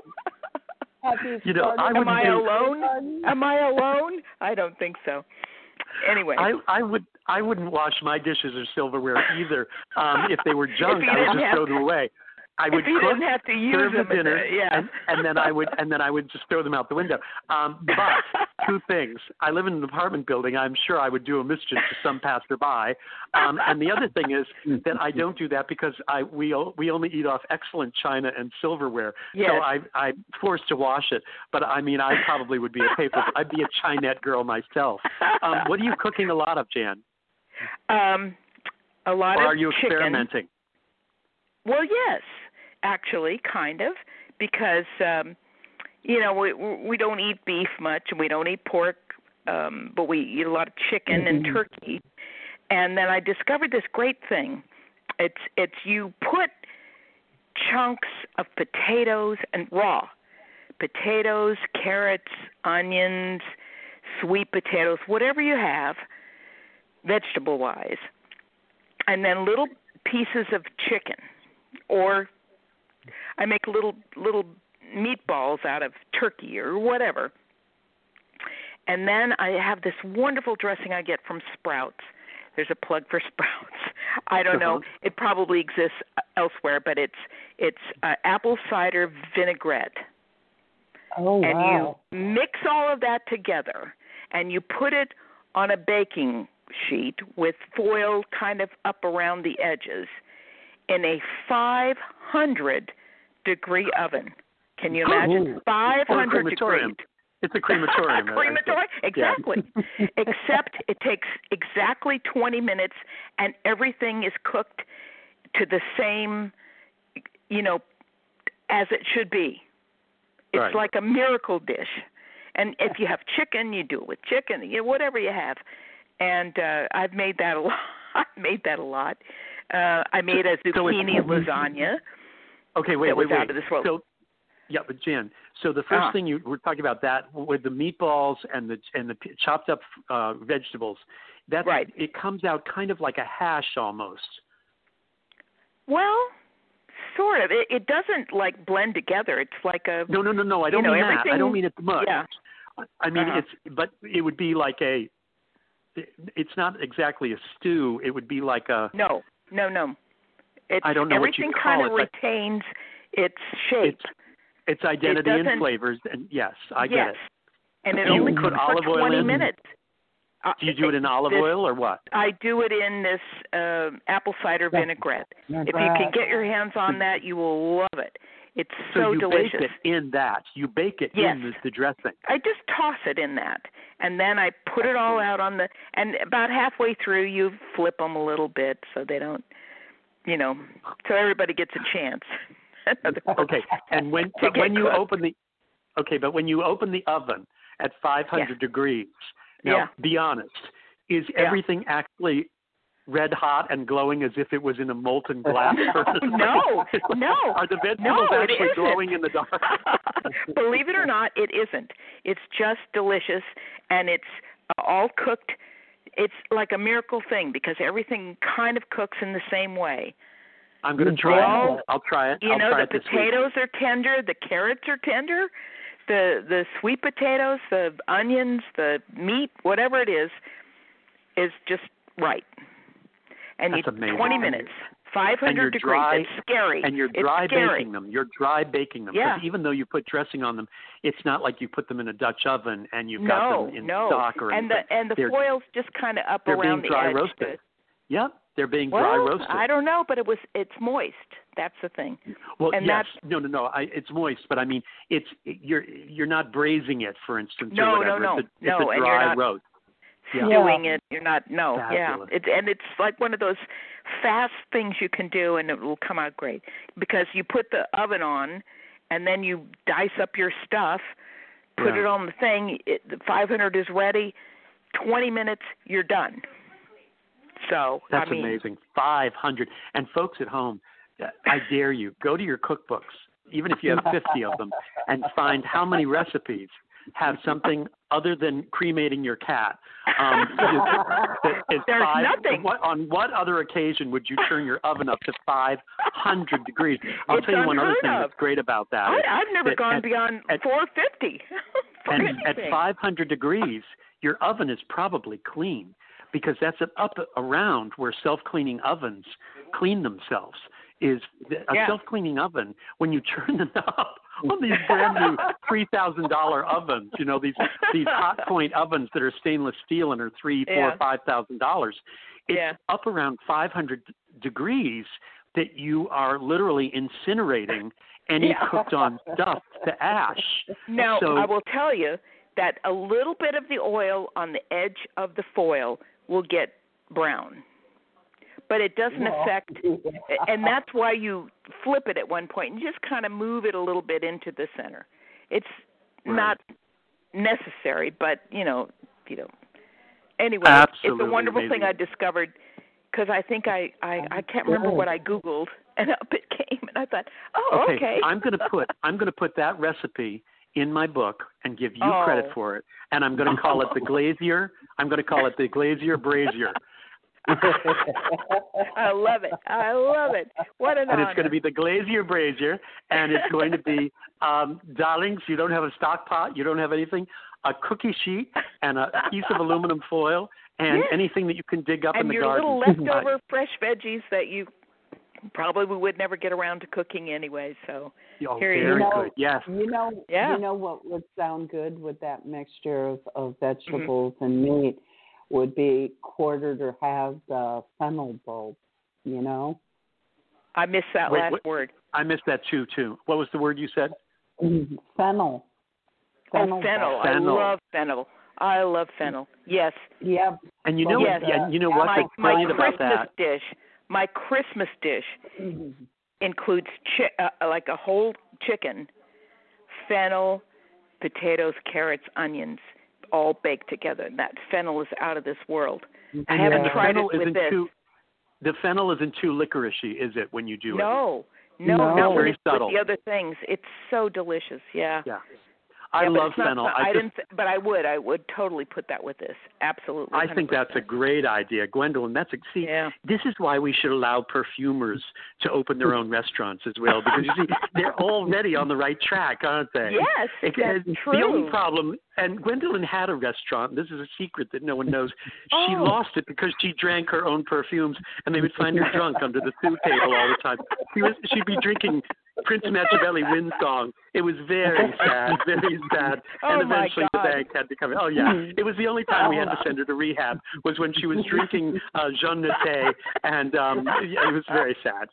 Am I alone? Am I alone? I don't think so. Anyway, I wouldn't wash my dishes or silverware either. If they were junk, I would just throw them away. I would cook, have to use serve them the dinner, and then I would just throw them out the window. But two things: I live in an apartment building. I'm sure I would do a mischief to some passerby. And the other thing is that I don't do that because we only eat off excellent china and silverware. Yes. So I'm forced to wash it. But I probably would be I'd be a Chinette girl myself. What are you cooking a lot of, Jan? A lot or of are you chicken. Experimenting? Well, yes, actually, kind of, because we don't eat beef much, and we don't eat pork, but we eat a lot of chicken and turkey. And then I discovered this great thing. It's you put chunks of potatoes and raw potatoes, carrots, onions, sweet potatoes, whatever you have, vegetable-wise, and then little pieces of chicken. Or I make little meatballs out of turkey or whatever. And then I have this wonderful dressing I get from Sprouts. There's a plug for Sprouts. I don't know. It probably exists elsewhere, but it's apple cider vinaigrette. Oh, and wow. you mix all of that together, and you put it on a baking sheet with foil kind of up around the edges in a 500-degree oven. Can you imagine? 500 degrees. It's a crematorium. Crematorium, exactly. Except it takes exactly 20 minutes, and everything is cooked to the same, as it should be. It's like a miracle dish. And if you have chicken, you do it with chicken, whatever you have. And I've made that a lot. I made a zucchini lasagna. Okay, wait. Out of this world. So, but Jan, so the first thing you were talking about that with the meatballs and the chopped up vegetables, that's right. It comes out kind of like a hash almost. Well, sort of. It doesn't like blend together. It's like a No. I don't mean that. I don't mean it's much. Yeah. I mean but it would be like it's not exactly a stew. It would be like a No. I don't know what you call everything kind of it, retains its shape. Its identity and flavors, and yes, I get it. And it only cooks for 20 minutes. Do you do it in olive oil or what? I do it in this apple cider vinaigrette. If you can get your hands on that, you will love it. It's so you delicious. bake it in that. You bake it Yes. in the dressing. I just toss it in that, and then I put it all out on and about halfway through you flip them a little bit so they don't, so everybody gets a chance. Okay, and when you open the oven at 500 degrees, now be honest, is everything actually red hot and glowing as if it was in a molten glass furnace? No. Are the vegetables actually glowing in the dark? Believe it or not, it isn't. It's just delicious, and it's all cooked. It's like a miracle thing because everything kind of cooks in the same way. I'm going to try it. I'll try it. The potatoes are tender, the carrots are tender, the sweet potatoes, the onions, the meat, whatever it is just right. And That's amazing. 20 minutes, 500 degrees. It's scary. And you're dry baking them. You're dry baking them. Yeah. Because even though you put dressing on them, it's not like you put them in a Dutch oven and you've got them in stock or anything. And the foil's just kind of up around the edge. They're being dry roasted. Yep, they're being dry roasted. I don't know, but it's moist. That's the thing. Well, and yes, no. It's moist, but I mean, you're not braising it, for instance, or whatever. No. It's a dry roast. Stewing it, you're not. No, Fabulous. It's like one of those fast things you can do, and it will come out great because you put the oven on, and then you dice up your stuff, put it on the thing. The 500 is ready. 20 minutes, you're done. So that's amazing. 500. And folks at home, I dare you, go to your cookbooks, even if you have 50 of them, and find how many recipes have something other than cremating your cat. There's nothing. On what other occasion would you turn your oven up to 500 degrees? I'll tell you one other thing that's great about that. I've never gone beyond 450. And at 500 degrees, your oven is probably clean because that's up around where self-cleaning ovens clean themselves. Is a self-cleaning oven, when you turn the knob on these brand new $3,000 ovens, these hot point ovens that are stainless steel and are $3,000, $4,000, $5,000. It's up around 500 degrees that you are literally incinerating any cooked on stuff to ash. Now, I will tell you that a little bit of the oil on the edge of the foil will get brown. But it doesn't affect, and that's why you flip it at one point and just kind of move it a little bit into the center. It's not necessary, but, anyway, Absolutely it's a wonderful amazing. thing I discovered because I think I can't remember what I Googled, and up it came, and I thought, okay. I'm going to put that recipe in my book and give you credit for it, and I'm going to call it the Glazier. I'm going to call it the Glazier Brazier. I love it. What an honor. And it's going to be the Glazier Brazier, and it's going to be, darlings, you don't have a stock pot, you don't have anything, a cookie sheet and a piece of aluminum foil and anything that you can dig up in the garden. And your little leftover fresh veggies that you probably would never get around to cooking anyway. So here you go. Good. Yes. You know what would sound good with that mixture of vegetables and meat would be quartered or halved fennel bulbs, I missed that last word. I missed that too. What was the word you said? Fennel. Fennel. I love fennel. Yes. Yep. And you know what? My Christmas dish includes like a whole chicken, fennel, potatoes, carrots, onions, all baked together. That fennel is out of this world. I haven't tried it with this. The fennel isn't too licoricey, is it, when you do it? No, not very with subtle. the other things. It's so delicious. Yeah. I love fennel. But I would totally put that with this. Absolutely. 100%. I think that's a great idea, Gwendolyn. This is why we should allow perfumers to open their own restaurants as well, because you see, they're already on the right track, aren't they? Yes, that's true. The only problem, and Gwendolyn had a restaurant. This is a secret that no one knows. She lost it because she drank her own perfumes, and they would find her drunk under the soup table all the time. She'd be drinking Prince Machiavelli Wind Song. It was very sad, very sad. And eventually the bank had to come in. Oh, yeah. It was the only time we had to send her to rehab was when she was drinking Jean Nete, and it was very sad.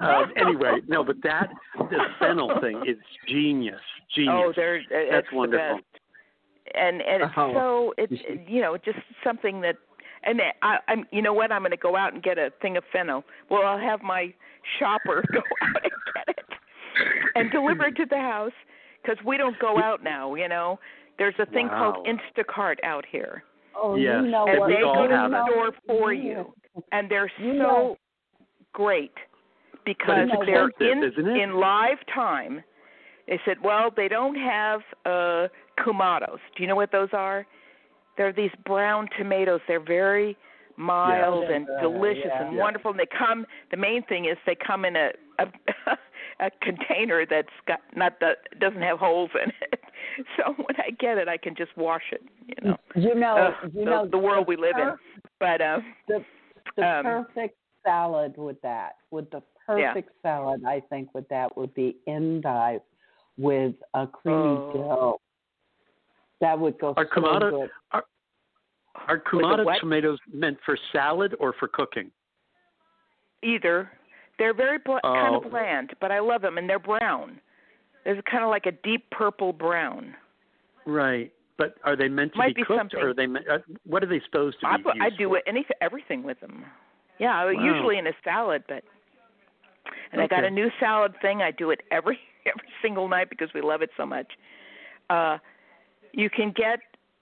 Anyway, no, but the fennel thing is genius. Oh, that's wonderful. The best. And it's so it's just something that, and I'm you know what, I'm going to go out and get a thing of fennel. Well, I'll have my shopper go out and get it and deliver it to the house, because we don't go out now. There's a thing called Instacart out here. Oh, yes. You know and what? they go to have the store for you, and they're so great because they're in live time. They said, well, they don't have Kumatos. Do you know what those are? They're these brown tomatoes. They're very mild and delicious and wonderful. And they come. The main thing is they come in a container that's doesn't have holes in it. So when I get it, I can just wash it. The world we live in. But the perfect salad with that. With the perfect salad, I think with that would be endive with a creamy dill. That would go so good. Are Kumato tomatoes meant for salad or for cooking? Either. They're very kind of bland, but I love them, and they're brown. There's kind of like a deep purple brown. Right. But are they meant to be cooked, or are they what are they supposed to be used I do everything with them. Yeah, usually in a salad, but I got a new salad thing. I do it every single night because we love it so much. You can get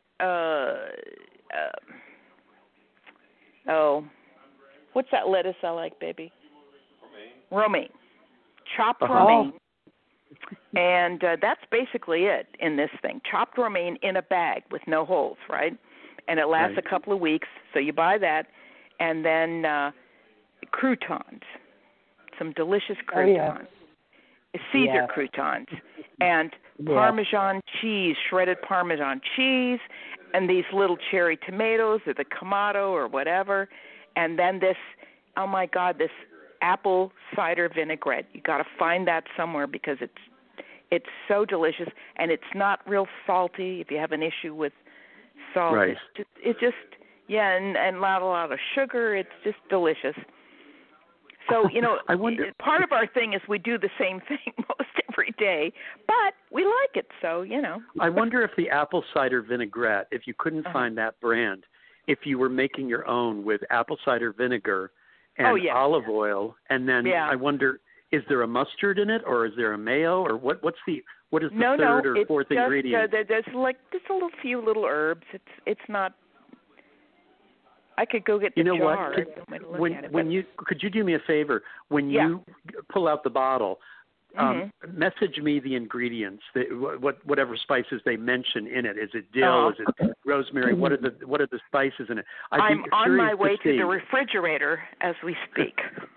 what's that lettuce I like, baby? Romaine. Chopped romaine. And that's basically it in this thing. Chopped romaine in a bag with no holes, right? And it lasts a couple of weeks, so you buy that. And then croutons, some delicious croutons. Caesar croutons. And Parmesan cheese, shredded Parmesan cheese, and these little cherry tomatoes or the Kumato or whatever. And then this, oh my God, this apple cider vinaigrette. You got to find that somewhere because it's so delicious, and it's not real salty. If you have an issue with salt, and not a lot of sugar. It's just delicious. So I wonder, part of our thing is we do the same thing most every day, but we like it. So I wonder if the apple cider vinaigrette, if you couldn't find that brand, if you were making your own with apple cider vinegar and olive oil, and then I wonder, is there a mustard in it, or is there a mayo, or what is the third or fourth ingredient? There's like just a few little herbs. It's not. I could go get the jar. Could you do me a favor? When you pull out the bottle, message me the ingredients, whatever spices they mention in it. Is it dill? Is it rosemary? What are the spices in it? I'm on my way to the refrigerator as we speak.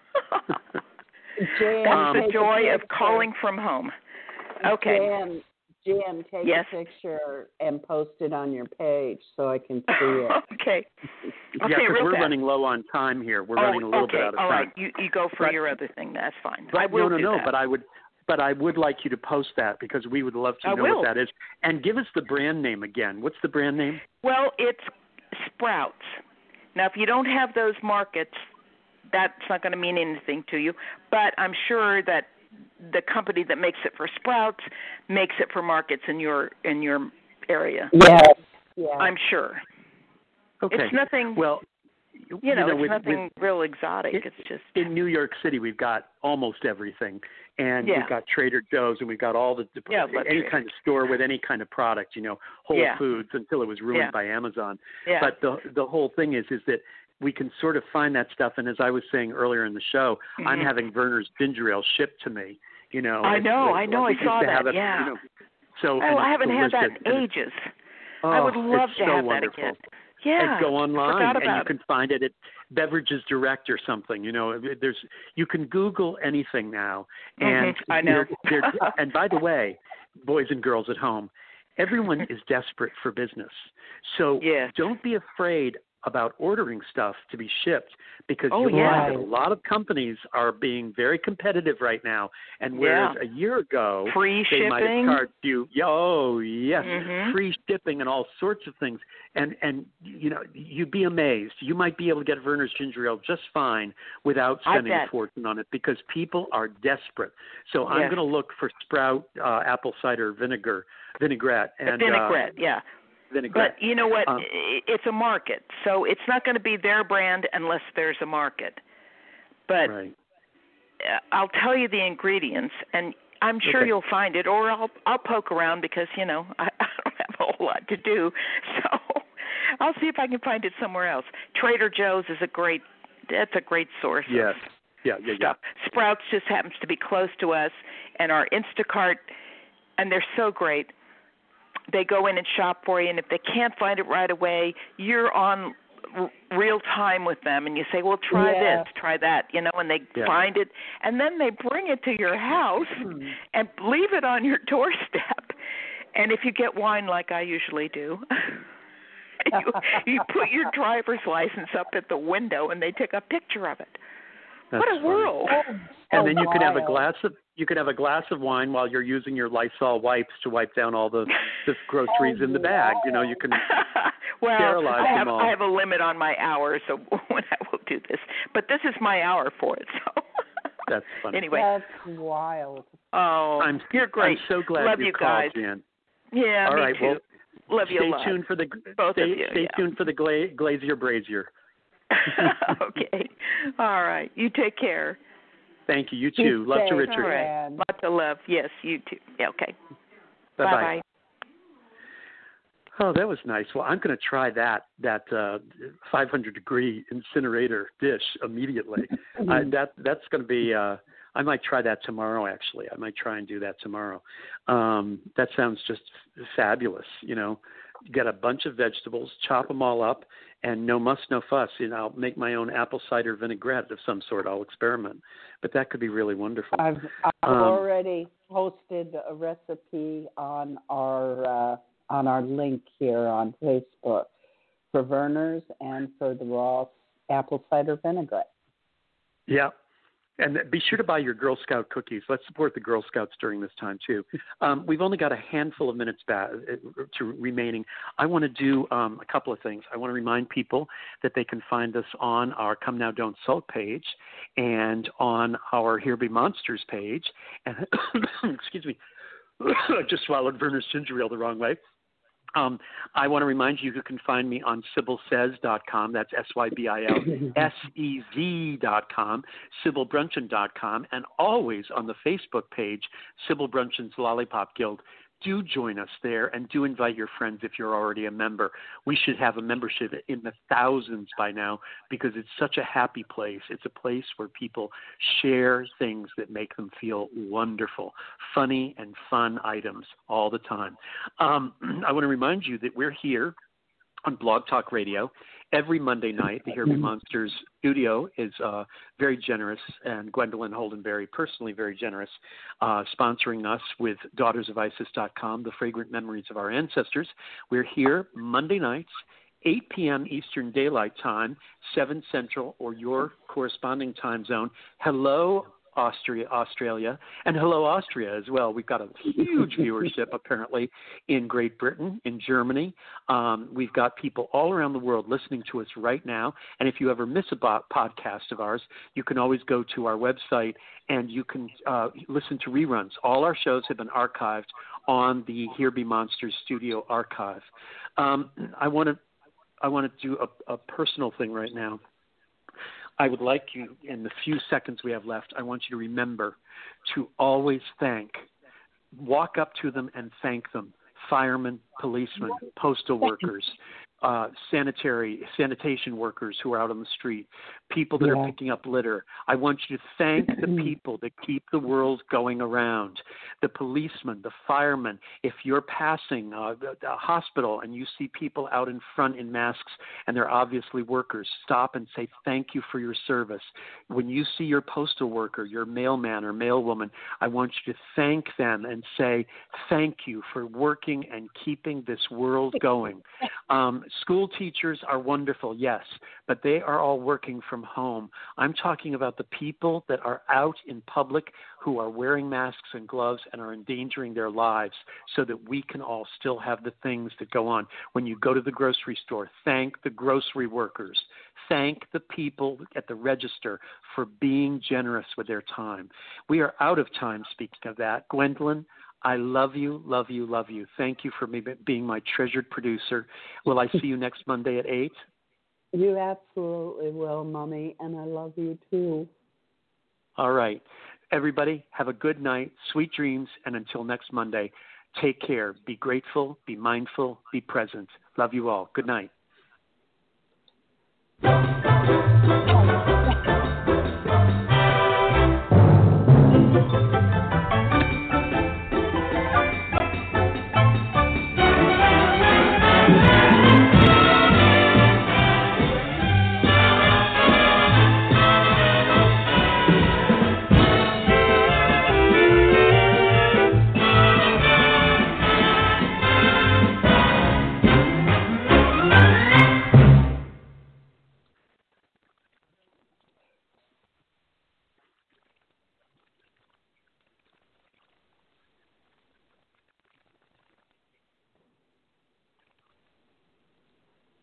That's the joy of calling from home. Okay. Jan, take a picture and post it on your page so I can see it. Okay. Because we're running low on time here. We're running a little bit out of time. All right. You go for your other thing. That's fine. But I will do that. But I would like you to post that because we would love to know what that is. And give us the brand name again. What's the brand name? Well, it's Sprouts. Now, if you don't have those markets, that's not going to mean anything to you. But I'm sure that the company that makes it for Sprouts makes it for markets in your area. Yes. Yeah. I'm sure. Okay. It's nothing. Well, it's nothing real exotic. It's just in New York City, we've got almost everything, and we've got Trader Joe's, and we've got all any kind of store with any kind of product. Whole Foods until it was ruined by Amazon. Yeah. But the whole thing is that we can sort of find that stuff. And as I was saying earlier in the show, I'm having Verner's ginger ale shipped to me. I know. I saw that. So I haven't had that in ages. I would love to have that again. Yeah. And go online and you can find it at Beverages Direct or something. You can Google anything now. And I know. And by the way, boys and girls at home, everyone is desperate for business. So don't be afraid about ordering stuff to be shipped, because Oh, you'll yeah. find that a lot of companies are being very competitive right now. And whereas a year ago Free they might have shipping. charged you, oh yes, Mhm. free shipping and all sorts of things, and you know, you'd be amazed. You might be able to get Verner's ginger ale just fine without I spending a bet. fortune on it, because people are desperate. So I'm Yes. going to look for Sprout apple cider vinaigrette and Vinaigrette, yeah. vinaigrette. But you know what? Um, It's a market, so it's not going to be their brand unless there's a market. But right. I'll tell you the ingredients, and I'm sure Okay. you'll find it, or I'll poke around, because I don't have a whole lot to do, so I'll see if I can find it somewhere else. Trader Joe's is a great source Yes. of Yeah. stuff. Sprouts just happens to be close to us, and our Instacart, and they're so great. They go in and shop for you, and if they can't find it right away, you're on real time with them, and you say, well, try this, try that, and they find it, and then they bring it to your house and leave it on your doorstep. And if you get wine like I usually do, you put your driver's license up at the window, and they take a picture of it. That's what a funny. world! And then you could have a glass of wine while you're using your Lysol wipes to wipe down all the groceries in the bag. You can well, sterilize them all. I have a limit on my hours, so when I will do this. But this is my hour for it, so. That's funny. Anyway. That's wild. Oh, you're great. I'm so glad Love you guys. called, Jan. Yeah, all me right, too. Well, love you a lot. Stay tuned for the Both of you, stay tuned for the Glazier Brazier. Okay. All right. You take care. Thank you. You too. Love to Richard. All right. Lots of love. Yes, you too. Yeah, okay. Bye-bye. Oh, that was nice. Well, I'm going to try that 500-degree incinerator dish immediately. That's going to be. I might try that tomorrow. Actually, I might try and do that tomorrow. That sounds just fabulous. Get a bunch of vegetables, chop them all up, and no muss, no fuss. I'll make my own apple cider vinaigrette of some sort. I'll experiment, but that could be really wonderful. I've already posted a recipe on our link here on Facebook for Verner's and for the raw apple cider vinaigrette. Yeah. And be sure to buy your Girl Scout cookies. Let's support the Girl Scouts during this time, too. We've only got a handful of minutes remaining. I want to do a couple of things. I want to remind people that they can find us on our Come Now Don't Sulk page and on our Here Be Monsters page. And excuse me, I just swallowed Verner's ginger ale the wrong way. I want to remind you can find me on SybylSays.com. That's SYBILSEZ.com, SybylBruncheon.com, and always on the Facebook page, Sybil Bruncheon's Lollipop Guild. Do join us there, and do invite your friends if you're already a member. We should have a membership in the thousands by now, because it's such a happy place. It's a place where people share things that make them feel wonderful, funny and fun items all the time. I want to remind you that we're here on Blog Talk Radio every Monday night. The Here Be Monsters studio is very generous, and Gwendolyn Holdenberry personally very generous, sponsoring us with DaughtersOfIsis.com, the fragrant memories of our ancestors. We're here Monday nights, 8 p.m. Eastern Daylight Time, 7 Central, or your corresponding time zone. Hello, Australia, and hello, Austria as well. We've got a huge viewership apparently in Great Britain, in Germany. We've got people all around the world listening to us right now. And if you ever miss a podcast of ours, you can always go to our website and you can listen to reruns. All our shows have been archived on the Here Be Monsters studio archive. I want to do a personal thing right now. I would like you, in the few seconds we have left, I want you to remember to always walk up to them and thank them. Firemen, policemen, postal workers, sanitation workers who are out on the street, people that are picking up litter. I want you to thank the people that keep the world going around. The policemen, the firemen. If you're passing the hospital and you see people out in front in masks and they're obviously workers, stop and say thank you for your service. When you see your postal worker, your mailman or mailwoman, I want you to thank them and say thank you for working and keeping this world going. School teachers are wonderful, yes, but they are all working from home. I'm talking about the people that are out in public who are wearing masks and gloves and are endangering their lives so that we can all still have the things that go on. When you go to the grocery store, thank the grocery workers. Thank the people at the register for being generous with their time. We are out of time, speaking of that. Gwendolyn, I love you, love you, love you. Thank you for being my treasured producer. Will I see you next Monday at 8? You absolutely will, Mommy, and I love you too. All right. Everybody, have a good night, sweet dreams, and until next Monday, take care. Be grateful, be mindful, be present. Love you all. Good night.